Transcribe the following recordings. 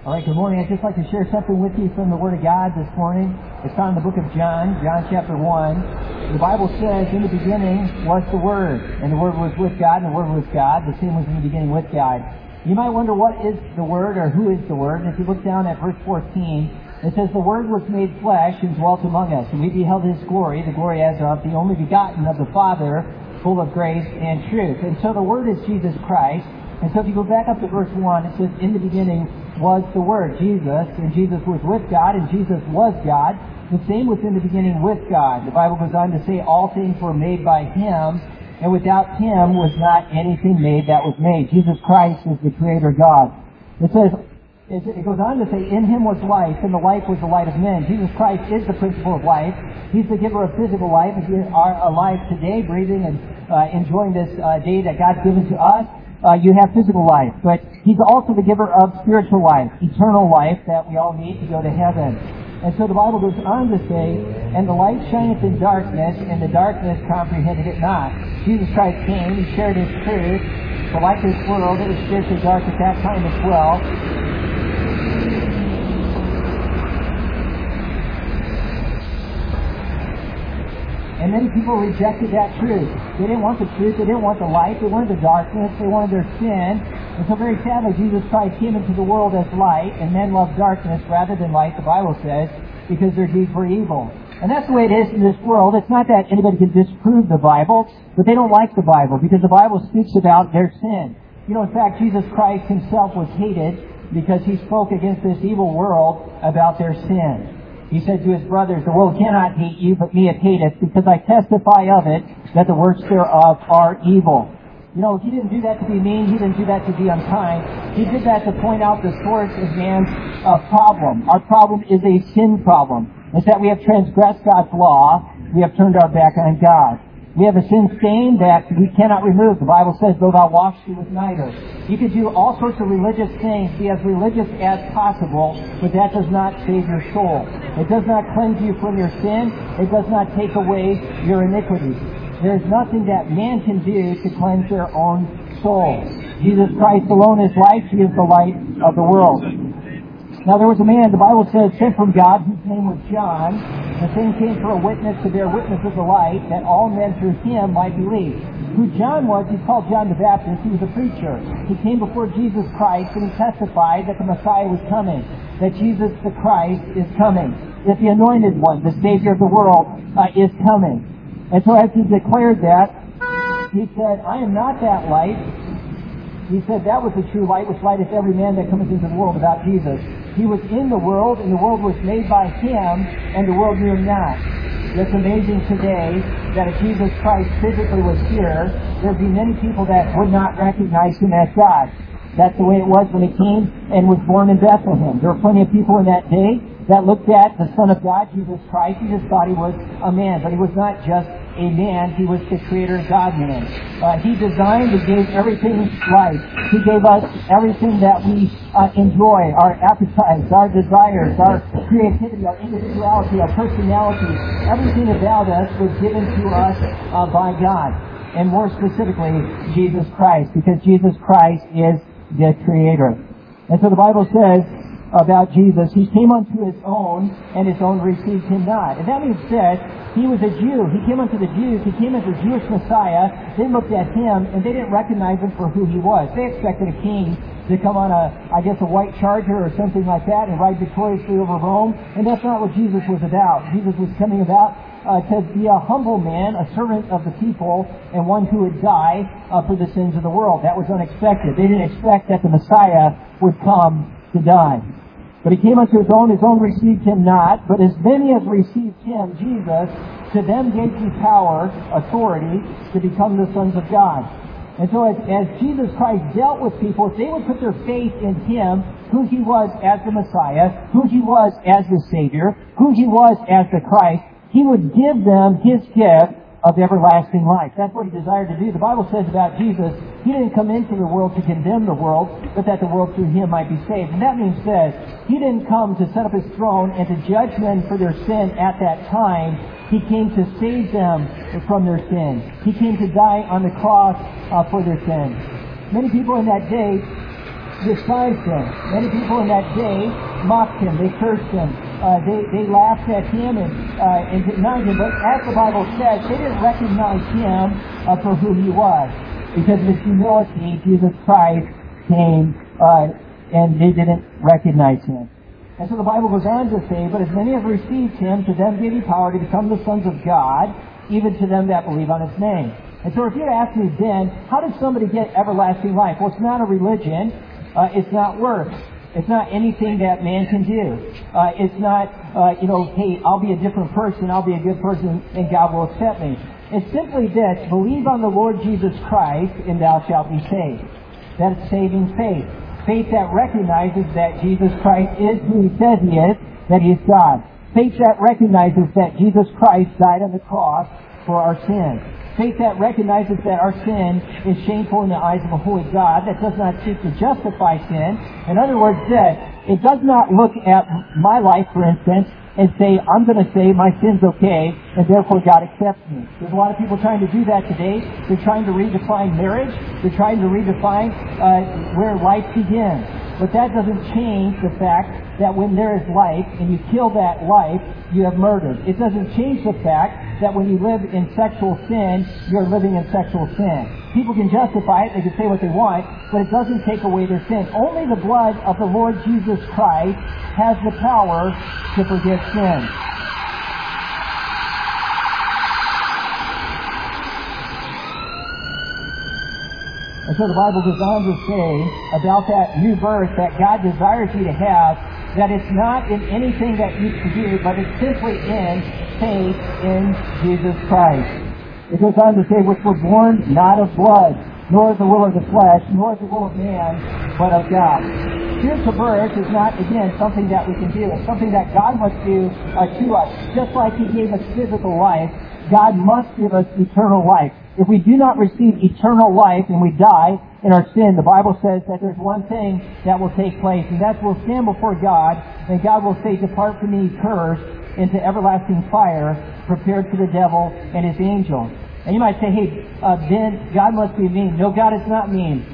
All right, good morning. I'd just like to share something with you from the Word of God this morning. It's found in the book of John chapter 1. The Bible says, in the beginning was the Word, and the Word was with God, and the Word was God. The same was in the beginning with God. You might wonder, what is the Word, or who is the Word? And if you look down at verse 14, it says, the Word was made flesh and dwelt among us, and we beheld His glory, the glory as of the only begotten of the Father, full of grace and truth. And so the Word is Jesus Christ. And so if you go back up to verse 1, it says, in the beginning was the Word, Jesus, and Jesus was with God, and Jesus was God. The same was in the beginning with God. The Bible goes on to say all things were made by Him, and without Him was not anything made that was made. Jesus Christ is the Creator God. It goes on to say, in Him was life, and the life was the light of men. Jesus Christ is the principle of life. He's the giver of physical life. If you are alive today, breathing and enjoying this day that God's given to us, you have physical life, but He's also the giver of spiritual life, eternal life that we all need to go to heaven. And so the Bible goes on to say, and the light shineth in darkness, and the darkness comprehended it not. Jesus Christ came, He shared His truth, for like this world, it was spiritually dark at that time as well. And many people rejected that truth. They didn't want the truth. They didn't want the light. They wanted the darkness. They wanted their sin. And so very sadly, Jesus Christ came into the world as light, and men loved darkness rather than light, the Bible says, because their deeds were evil. And that's the way it is in this world. It's not that anybody can disprove the Bible, but they don't like the Bible, because the Bible speaks about their sin. You know, in fact, Jesus Christ Himself was hated because He spoke against this evil world about their sin. He said to His brothers, the world cannot hate you, but me it hateth, because I testify of it, that the works thereof are evil. You know, He didn't do that to be mean. He didn't do that to be unkind. He did that to point out the source of man's problem. Our problem is a sin problem. It's that we have transgressed God's law. We have turned our back on God. We have a sin stain that we cannot remove. The Bible says, though thou wash thee with nitre. You could do all sorts of religious things, be as religious as possible, but that does not save your soul. It does not cleanse you from your sin. It does not take away your iniquities. There is nothing that man can do to cleanse their own soul. Jesus Christ alone is life. He is the light of the world. Now there was a man, the Bible says, sent from God, whose name was John. The same came for a witness to bear witness of the light, that all men through him might believe. Who John was, he's called John the Baptist. He was a preacher. He came before Jesus Christ, and he testified that the Messiah was coming, that Jesus the Christ is coming, that the Anointed One, the Savior of the world, is coming. And so as he declared that, he said, I am not that light. He said that was the true light, which lighteth every man that cometh into the world about Jesus. He was in the world, and the world was made by Him, and the world knew Him not. It's amazing today that if Jesus Christ physically was here, there would be many people that would not recognize Him as God. That's the way it was when He came and was born in Bethlehem. There were plenty of people in that day that looked at the Son of God, Jesus Christ, and just thought He was a man. But He was not just a man. He was the Creator God-man. He designed and gave everything life. He gave us everything that we enjoy, our appetites, our desires, our creativity, our individuality, our personality. Everything about us was given to us by God. And more specifically, Jesus Christ, because Jesus Christ is the Creator. And so the Bible says about Jesus, He came unto His own, and His own received Him not. And that being said, He was a Jew. He came unto the Jews. He came as a Jewish Messiah. They looked at Him, and they didn't recognize Him for who He was. They expected a king to come on a white charger or something like that and ride victoriously over Rome. And that's not what Jesus was about. Jesus was coming about to be a humble man, a servant of the people, and one who would die for the sins of the world. That was unexpected. They didn't expect that the Messiah would come to die. But He came unto His own received Him not. But as many as received Him, Jesus, to them gave He power, authority, to become the sons of God. And so as Jesus Christ dealt with people, if they would put their faith in Him, who He was as the Messiah, who He was as the Savior, who He was as the Christ, He would give them His gift of everlasting life. That's what He desired to do. The Bible says about Jesus, He didn't come into the world to condemn the world, but that the world through Him might be saved. And that means that He didn't come to set up His throne and to judge men for their sin at that time. He came to save them from their sin. He came to die on the cross for their sin. Many people in that day despised him. Many people in that day mocked him. They cursed him. They laughed at him and denied him. But as the Bible says, they didn't recognize him for who he was. Because of his humility, Jesus Christ came and they didn't recognize him. And so the Bible goes on to say, but as many have received him, to them gave he power to become the sons of God, even to them that believe on his name. And so if you ask me then, how does somebody get everlasting life? Well, it's not a religion. It's not works. It's not anything that man can do. It's not, hey, I'll be a different person, I'll be a good person, and God will accept me. It's simply this: believe on the Lord Jesus Christ, and thou shalt be saved. That is saving faith. Faith that recognizes that Jesus Christ is who he says he is, that he is God. Faith that recognizes that Jesus Christ died on the cross for our sins. Faith that recognizes that our sin is shameful in the eyes of a holy God, that does not seek to justify sin. In other words, that it does not look at my life, for instance, and say, I'm going to say my sin's okay, and therefore God accepts me. There's a lot of people trying to do that today. They're trying to redefine marriage. They're trying to redefine where life begins. But that doesn't change the fact that when there is life, and you kill that life, you have murdered. It doesn't change the fact that when you live in sexual sin, you're living in sexual sin. People can justify it, they can say what they want, but it doesn't take away their sin. Only the blood of the Lord Jesus Christ has the power to forgive sin. And so the Bible goes on to say about that new birth that God desires you to have, that it's not in anything that you can do, but it's simply in faith in Jesus Christ. It goes on to say, which were born not of blood, nor the will of the flesh, nor the will of man, but of God. Spiritual birth is not, again, something that we can do. It's something that God must do to us. Just like he gave us physical life, God must give us eternal life. If we do not receive eternal life and we die in our sin, the Bible says that there's one thing that will take place, and that's we'll stand before God, and God will say, depart from me, cursed, into everlasting fire, prepared for the devil and his angels. And you might say, hey, Ben, God must be mean. No, God is not mean.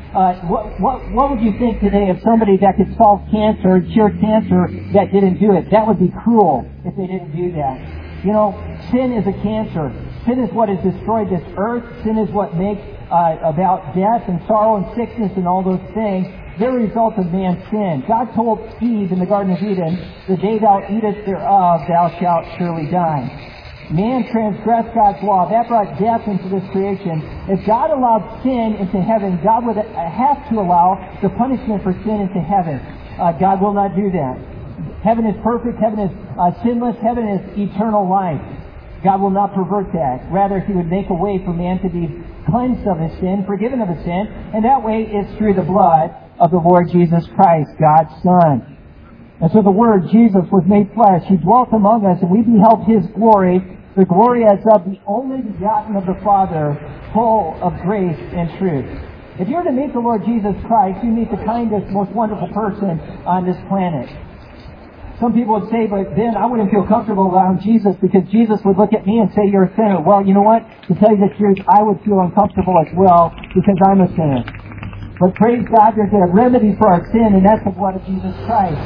What would you think today of somebody that could solve cancer, cure cancer, that didn't do it? That would be cruel if they didn't do that. You know, sin is a cancer. Sin is what has destroyed this earth. Sin is what makes about death and sorrow and sickness and all those things. They're a result of man's sin. God told Eve in the Garden of Eden, the day thou eatest thereof, thou shalt surely die. Man transgressed God's law. That brought death into this creation. If God allowed sin into heaven, God would have to allow the punishment for sin into heaven. God will not do that. Heaven is perfect. Heaven is sinless. Heaven is eternal life. God will not pervert that. Rather, he would make a way for man to be cleansed of his sin, forgiven of his sin, and that way is through the blood of the Lord Jesus Christ, God's Son. And so the Word, Jesus, was made flesh. He dwelt among us, and we beheld his glory, the glory as of the only begotten of the Father, full of grace and truth. If you're to meet the Lord Jesus Christ, you meet the kindest, most wonderful person on this planet. Some people would say, but then I wouldn't feel comfortable around Jesus because Jesus would look at me and say, you're a sinner. Well, you know what? To tell you the truth, I would feel uncomfortable as well because I'm a sinner. But praise God, there's a remedy for our sin, and that's the blood of Jesus Christ.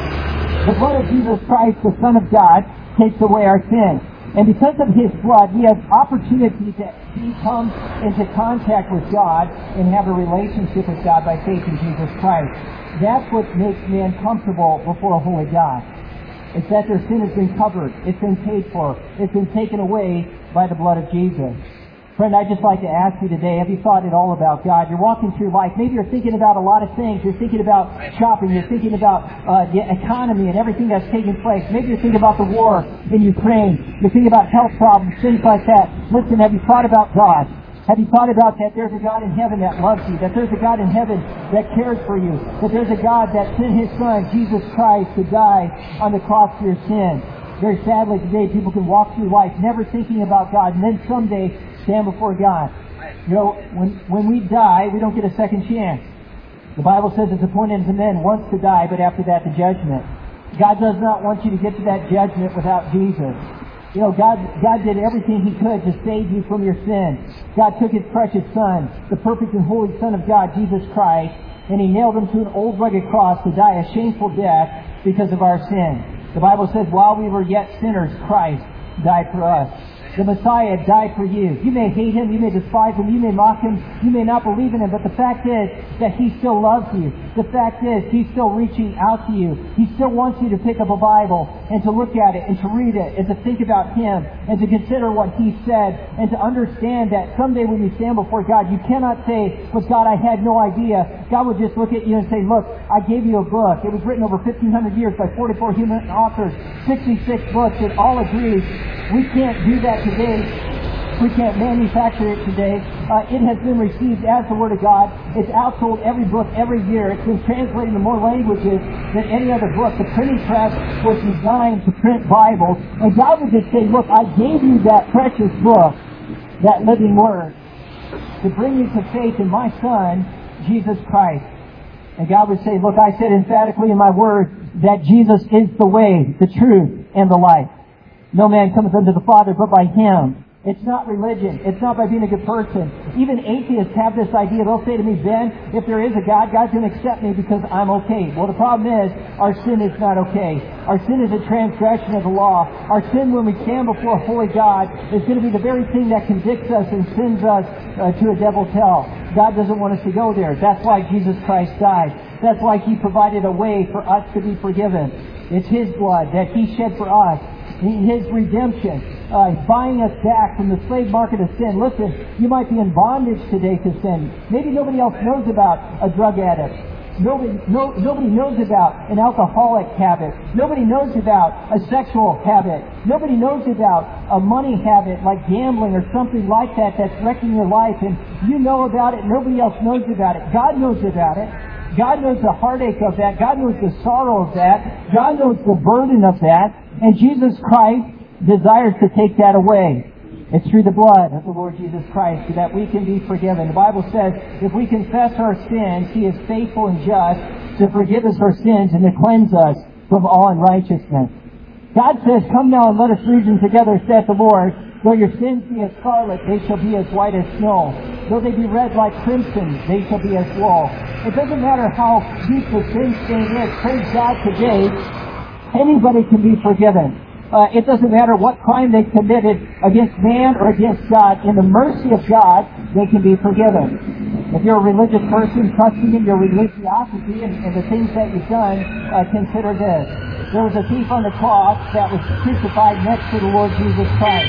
The blood of Jesus Christ, the Son of God, takes away our sin. And because of his blood, we have opportunity to come into contact with God and have a relationship with God by faith in Jesus Christ. That's what makes man comfortable before a holy God. It's that their sin has been covered. It's been paid for. It's been taken away by the blood of Jesus. Friend, I'd just like to ask you today, have you thought at all about God? You're walking through life. Maybe you're thinking about a lot of things. You're thinking about shopping. You're thinking about the economy and everything that's taking place. Maybe you're thinking about the war in Ukraine. You're thinking about health problems, things like that. Listen, have you thought about God? Have you thought about that there's a God in heaven that loves you, that there's a God in heaven that cares for you, that there's a God that sent his Son, Jesus Christ, to die on the cross for your sin? Very sadly today, people can walk through life never thinking about God, and then someday stand before God. You know, when we die, we don't get a second chance. The Bible says it's appointed unto men once to die, but after that the judgment. God does not want you to get to that judgment without Jesus. You know, God did everything he could to save you from your sin. God took his precious Son, the perfect and holy Son of God, Jesus Christ, and He nailed Him to an old rugged cross to die a shameful death because of our sin. The Bible says, while we were yet sinners, Christ died for us. The Messiah died for you. You may hate Him, you may despise Him, you may mock Him, you may not believe in Him, but the fact is that He still loves you. The fact is He's still reaching out to you. He still wants you to pick up a Bible and to look at it and to read it and to think about Him and to consider what He said and to understand that someday when you stand before God, you cannot say, but God, I had no idea. God would just look at you and say, look, I gave you a book. It was written over 1,500 years by 44 human authors, 66 books that all agree. We can't do that today. We can't manufacture it today. It has been received as the Word of God. It's outsold every book every year. It's been translated into more languages than any other book. The printing press was designed to print Bibles. And God would just say, look, I gave you that precious book, that living Word, to bring you to faith in my Son, Jesus Christ. And God would say, look, I said emphatically in my Word that Jesus is the way, the truth, and the life. No man cometh unto the Father but by Him. It's not religion. It's not by being a good person. Even atheists have this idea. They'll say to me, Ben, if there is a God, God's going to accept me because I'm okay. Well, the problem is, our sin is not okay. Our sin is a transgression of the law. Our sin when we stand before a holy God is going to be the very thing that convicts us and sends us to a devil's hell. God doesn't want us to go there. That's why Jesus Christ died. That's why He provided a way for us to be forgiven. It's His blood that He shed for us. His redemption, buying us back from the slave market of sin. Listen, you might be in bondage today to sin. Maybe nobody else knows about a drug addict. Nobody knows about an alcoholic habit. Nobody knows about a sexual habit. Nobody knows about a money habit like gambling or something like that that's wrecking your life. And you know about it. Nobody else knows about it. God knows about it. God knows the heartache of that. God knows the sorrow of that. God knows the burden of that. And Jesus Christ desires to take that away. It's through the blood of the Lord Jesus Christ that we can be forgiven. The Bible says, if we confess our sins, He is faithful and just to forgive us our sins and to cleanse us from all unrighteousness. God says, come now and let us reason together, saith the Lord. Though your sins be as scarlet, they shall be as white as snow. Though they be red like crimson, they shall be as wool. It doesn't matter how deep the sin stain is. Praise God today. Anybody can be forgiven. It doesn't matter what crime they committed against man or against God. In the mercy of God, they can be forgiven. If you're a religious person, trusting in your religiosity and the things that you've done, consider this. There was a thief on the cross that was crucified next to the Lord Jesus Christ.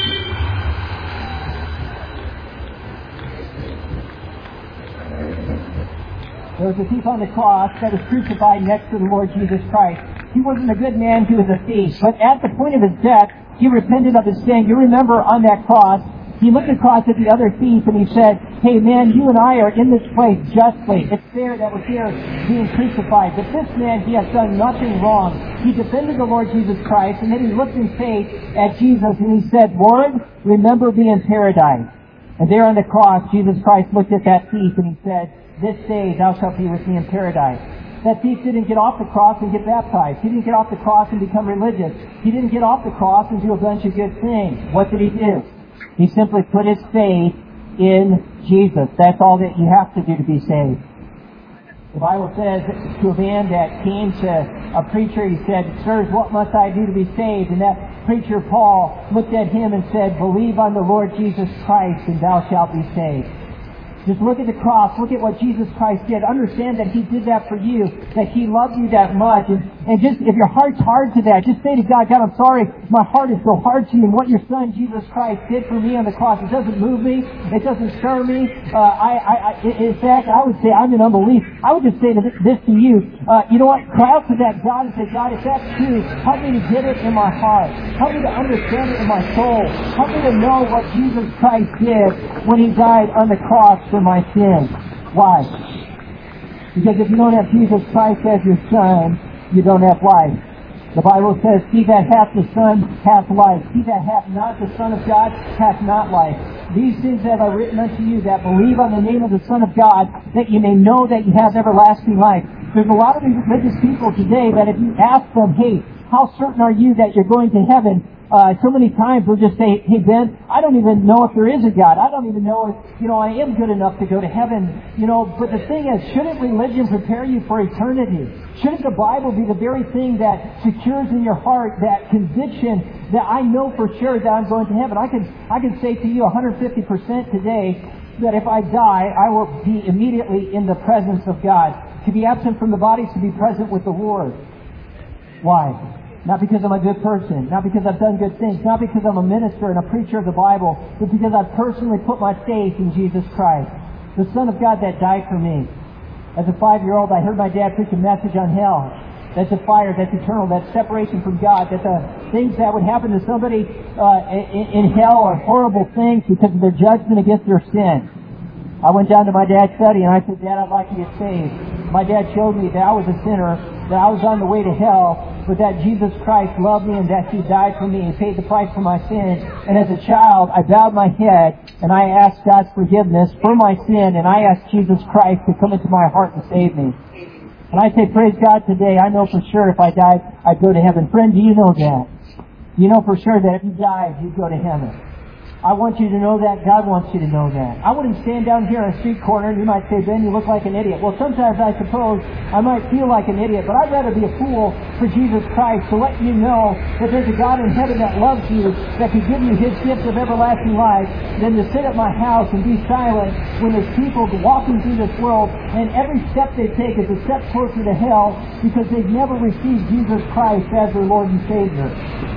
There was a thief on the cross that was crucified next to the Lord Jesus Christ. He wasn't a good man, he was a thief. But at the point of his death, he repented of his sin. You remember on that cross, he looked across at the other thief and he said, hey man, you and I are in this place justly. It's fair that we're here being crucified. But this man, he has done nothing wrong. He defended the Lord Jesus Christ, and then he looked in faith at Jesus and he said, Lord, remember me in paradise. And there on the cross, Jesus Christ looked at that thief and he said, this day thou shalt be with me in paradise. That thief didn't get off the cross and get baptized. He didn't get off the cross and become religious. He didn't get off the cross and do a bunch of good things. What did he do? He simply put his faith in Jesus. That's all that you have to do to be saved. The Bible says to a man that came to a preacher, he said, sirs, what must I do to be saved? And that preacher, Paul, looked at him and said, believe on the Lord Jesus Christ and thou shalt be saved. Just look at the cross. Look at what Jesus Christ did. Understand that He did that for you, that He loved you that much. And just, if your heart's hard to that, just say to God, God, I'm sorry, my heart is so hard to you. And what your Son, Jesus Christ, did for me on the cross, it doesn't move me. It doesn't stir me. In fact, I would say I'm in unbelief. I would just say this to you. You know what? Cry out to that God and say, God, if that's true, help me to get it in my heart. Help me to understand it in my soul. Help me to know what Jesus Christ did when He died on the cross for my sins. Why? Because if you don't have Jesus Christ as your Son, you don't have life. The Bible says, he that hath the Son hath life. He that hath not the Son of God hath not life. These things have I written unto you that believe on the name of the Son of God, that you may know that you have everlasting life. There's a lot of religious people today that if you ask them, hey, how certain are you that you're going to heaven? So many times we'll just say, hey Ben, I don't even know if there is a God. I don't even know if, I am good enough to go to heaven. But the thing is, shouldn't religion prepare you for eternity? Shouldn't the Bible be the very thing that secures in your heart that conviction that I know for sure that I'm going to heaven? I can say to you 150% today that if I die, I will be immediately in the presence of God. To be absent from the body is to be present with the Lord. Why? Not because I'm a good person, not because I've done good things, not because I'm a minister and a preacher of the Bible, but because I've personally put my faith in Jesus Christ, the Son of God that died for me. As a 5-year-old, I heard my dad preach a message on hell. That's a fire, that's eternal, that's separation from God, that the things that would happen to somebody in hell are horrible things because of their judgment against their sin. I went down to my dad's study and I said, Dad, I'd like to get saved. My dad showed me that I was a sinner, that I was on the way to hell, but that Jesus Christ loved me and that He died for me and paid the price for my sins. And as a child, I bowed my head and I asked God's forgiveness for my sin, and I asked Jesus Christ to come into my heart and save me. And I say, praise God today, I know for sure if I died, I'd go to heaven. Friend, do you know that? You know for sure that if you died, you'd go to heaven. I want you to know that. God wants you to know that. I wouldn't stand down here on a street corner and you might say, Ben, you look like an idiot. Well, sometimes I suppose I might feel like an idiot, but I'd rather be a fool for Jesus Christ to let you know that there's a God in heaven that loves you, that can give you His gift of everlasting life, than to sit at my house and be silent when there's people walking through this world and every step they take is a step closer to hell because they've never received Jesus Christ as their Lord and Savior.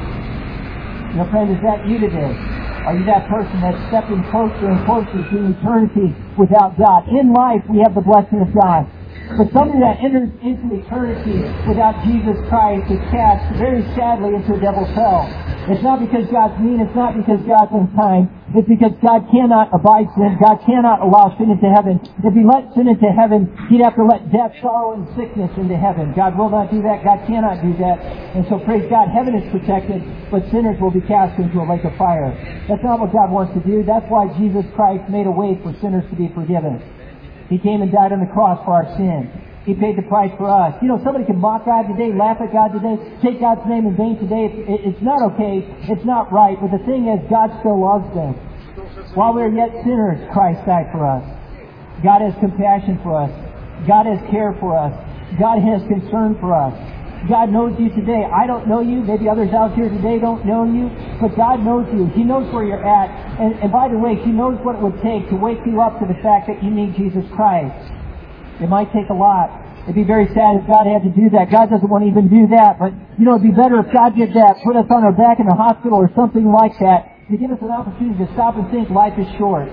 Friend, is that you today? Are you that person that's stepping closer and closer to eternity without God? In life, we have the blessing of God. But somebody that enters into eternity without Jesus Christ is cast very sadly into the devil's hell. It's not because God's mean. It's not because God's unkind. It's because God cannot abide sin. God cannot allow sin into heaven. If He let sin into heaven, He'd have to let death, sorrow, and sickness into heaven. God will not do that. God cannot do that. And so, praise God, heaven is protected, but sinners will be cast into a lake of fire. That's not what God wants to do. That's why Jesus Christ made a way for sinners to be forgiven. He came and died on the cross for our sin. He paid the price for us. Somebody can mock God today, laugh at God today, take God's name in vain today. It's not okay. It's not right. But the thing is, God still loves them. While we are yet sinners, Christ died for us. God has compassion for us. God has care for us. God has concern for us. God knows you today. I don't know you. Maybe others out here today don't know you. But God knows you. He knows where you're at. And by the way, He knows what it would take to wake you up to the fact that you need Jesus Christ. It might take a lot. It'd be very sad if God had to do that. God doesn't want to even do that. But, it'd be better if God did that, put us on our back in the hospital or something like that, to give us an opportunity to stop and think life is short.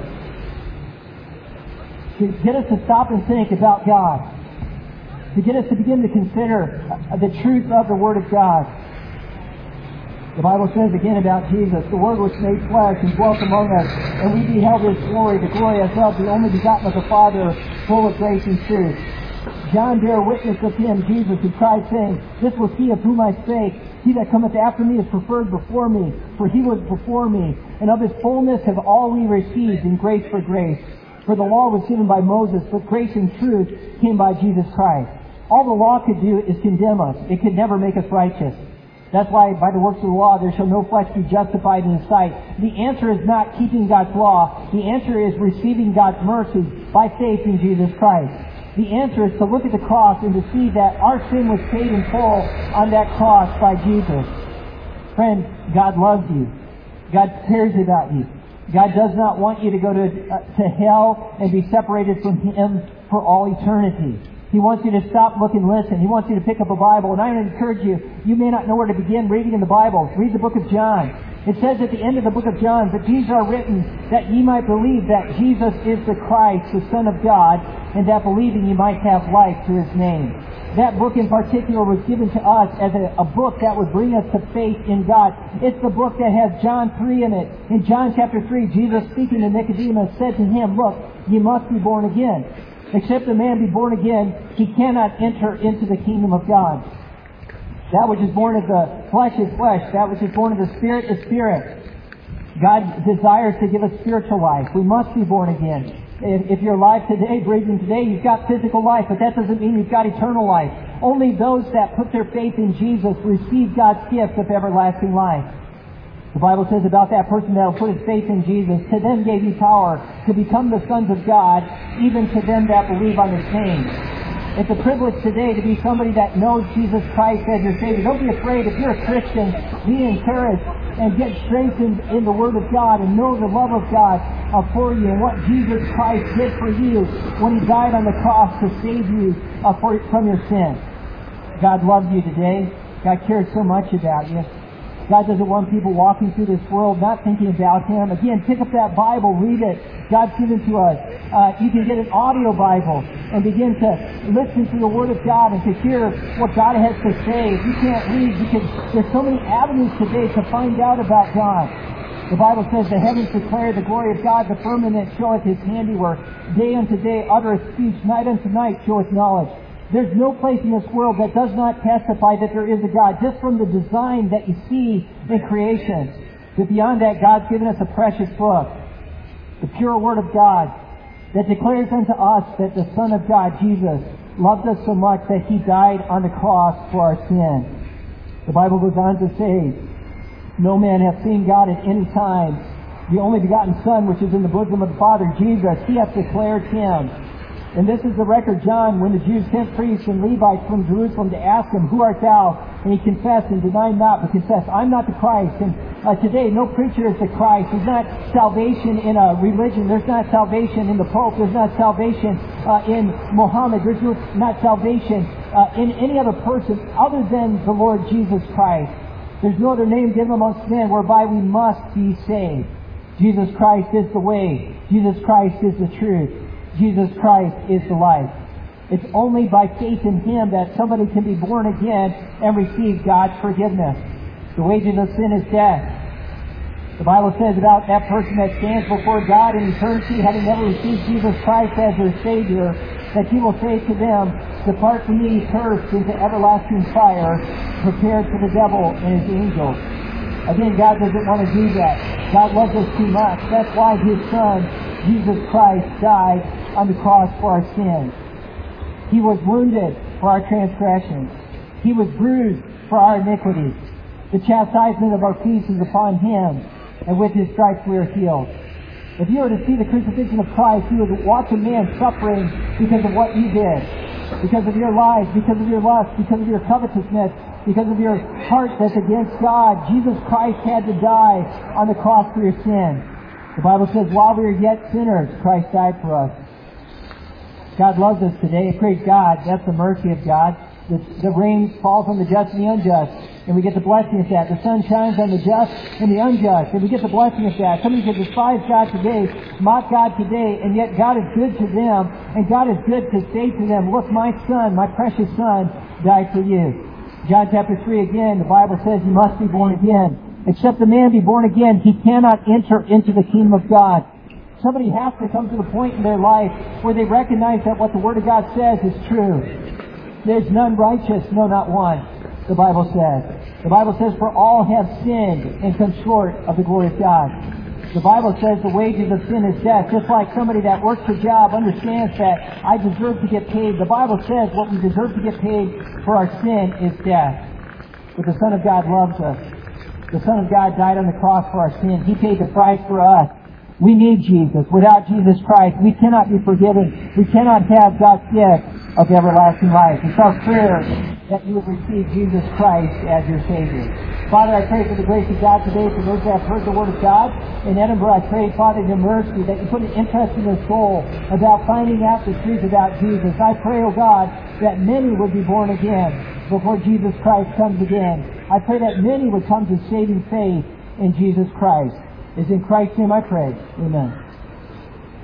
To get us to stop and think about God. To get us to begin to consider the truth of the Word of God. The Bible says again about Jesus, the Word was made flesh and dwelt among us, and we beheld His glory, the glory as of the only begotten of the Father, full of grace and truth. John bare witness of Him, Jesus, who cried, saying, This was He of whom I spake. He that cometh after me is preferred before me, for He was before me. And of His fullness have all we received in grace for grace. For the law was given by Moses, but grace and truth came by Jesus Christ. All the law could do is condemn us. It could never make us righteous. That's why by the works of the law there shall no flesh be justified in His sight. The answer is not keeping God's law. The answer is receiving God's mercy by faith in Jesus Christ. The answer is to look at the cross and to see that our sin was paid in full on that cross by Jesus. Friend, God loves you. God cares about you. God does not want you to go to hell and be separated from Him for all eternity. He wants you to stop, look, and listen. He wants you to pick up a Bible. And I encourage you, you may not know where to begin reading in the Bible. Read the book of John. It says at the end of the book of John, that these are written that ye might believe that Jesus is the Christ, the Son of God, and that believing ye might have life through His name. That book in particular was given to us as a book that would bring us to faith in God. It's the book that has John 3 in it. In John chapter 3, Jesus speaking to Nicodemus said to him, Look, ye must be born again. Except a man be born again, he cannot enter into the kingdom of God. That which is born of the flesh is flesh. That which is born of the Spirit is spirit. God desires to give us spiritual life. We must be born again. If you're alive today, breathing today, you've got physical life, but that doesn't mean you've got eternal life. Only those that put their faith in Jesus receive God's gift of everlasting life. The Bible says about that person that will put his faith in Jesus, to them gave He power to become the sons of God, even to them that believe on His name. It's a privilege today to be somebody that knows Jesus Christ as your Savior. Don't be afraid. If you're a Christian, be encouraged and get strengthened in the Word of God and know the love of God for you and what Jesus Christ did for you when He died on the cross to save you from your sin. God loves you today. God cares so much about you. God doesn't want people walking through this world not thinking about Him. Again, pick up that Bible, read it. God's given to us. You can get an audio Bible and begin to listen to the Word of God and to hear what God has to say. If you can't read, there's so many avenues today to find out about God. The Bible says, the heavens declare the glory of God, the firmament showeth His handiwork. Day unto day uttereth speech, night unto night showeth knowledge. There's no place in this world that does not testify that there is a God, just from the design that you see in creation. But beyond that, God's given us a precious book, the pure Word of God, that declares unto us that the Son of God, Jesus, loved us so much that He died on the cross for our sin. The Bible goes on to say, no man hath seen God at any time. The only begotten Son, which is in the bosom of the Father, Jesus, He hath declared Him. And this is the record, John, when the Jews sent priests and Levites from Jerusalem to ask Him, who art thou? And He confessed and denied not, but confessed, I'm not the Christ. And today, no preacher is the Christ. There's not salvation in a religion. There's not salvation in the Pope. There's not salvation in Muhammad. There's not salvation in any other person other than the Lord Jesus Christ. There's no other name given amongst men whereby we must be saved. Jesus Christ is the way. Jesus Christ is the truth. Jesus Christ is the life. It's only by faith in Him that somebody can be born again and receive God's forgiveness. The wages of sin is death. The Bible says about that person that stands before God in eternity, having never received Jesus Christ as their Savior, that He will say to them, depart from me, cursed, into everlasting fire, prepared for the devil and his angels. Again, God doesn't want to do that. God loves us too much. That's why His Son, Jesus Christ, died on the cross for our sins. He was wounded for our transgressions. He was bruised for our iniquities. The chastisement of our peace is upon Him, and with His stripes we are healed. If you were to see the crucifixion of Christ, you would watch a man suffering because of what you did, because of your lies, because of your lust, because of your covetousness, because of your heart that's against God. Jesus Christ had to die on the cross for your sin. The Bible says, while we were yet sinners, Christ died for us. God loves us today. Praise God. That's the mercy of God. The rain falls on the just and the unjust, and we get the blessing of that. The sun shines on the just and the unjust, and we get the blessing of that. Somebody can despise God today, mock God today, and yet God is good to them, and God is good to say to them, look, my Son, my precious Son, died for you. John chapter 3 again, the Bible says you must be born again. Except a man be born again, he cannot enter into the kingdom of God. Somebody has to come to the point in their life where they recognize that what the Word of God says is true. There's none righteous, no, not one, the Bible says. The Bible says, for all have sinned and come short of the glory of God. The Bible says the wages of sin is death. Just like somebody that works a job understands that I deserve to get paid. The Bible says what we deserve to get paid for our sin is death. But the Son of God loves us. The Son of God died on the cross for our sin. He paid the price for us. We need Jesus. Without Jesus Christ, we cannot be forgiven. We cannot have God's gift of everlasting life. It's our prayer that you would receive Jesus Christ as your Savior. Father, I pray for the grace of God today for those that have heard the Word of God. In Edinburgh, I pray, Father, your mercy, that you put an interest in their soul about finding out the truth about Jesus. I pray, O God, that many would be born again before Jesus Christ comes again. I pray that many would come to saving faith in Jesus Christ. It's in Christ's name I pray. Amen.